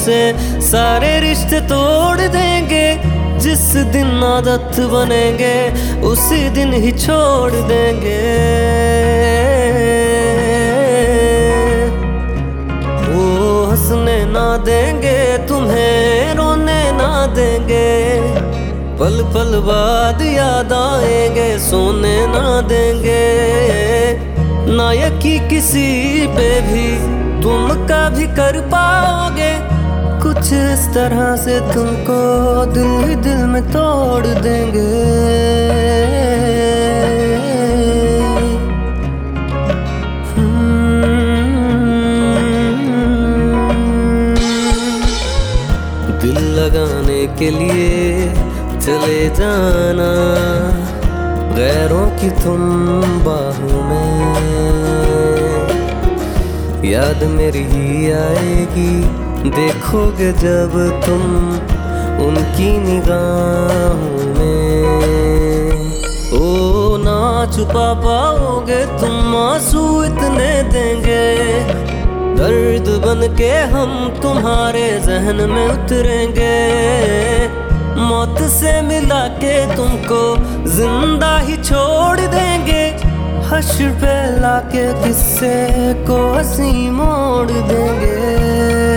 तुमसे सारे रिश्ते तोड़ देंगे। जिस दिन आदत बनेंगे उसी दिन ही छोड़ देंगे। वो हंसने ना देंगे तुम्हें, रोने ना देंगे, पल पल बाद याद आएंगे, सोने ना देंगे। ना यकी किसी पे भी तुम कभी कर पाओगे, कुछ इस तरह से तुमको दिल ही दिल में तोड़ देंगे। दिल लगाने के लिए चले जाना गैरों की तुम बाहों में, याद मेरी ही आएगी देखोगे जब तुम उनकी निगाहों में। ओ ना छुपा पाओगे तुम आंसू इतने देंगे, दर्द बन के हम तुम्हारे जहन में उतरेंगे। मौत से मिला के तुमको जिंदा ही छोड़ देंगे, हश्र पे लाके किस्से को हंसी मोड़ देंगे।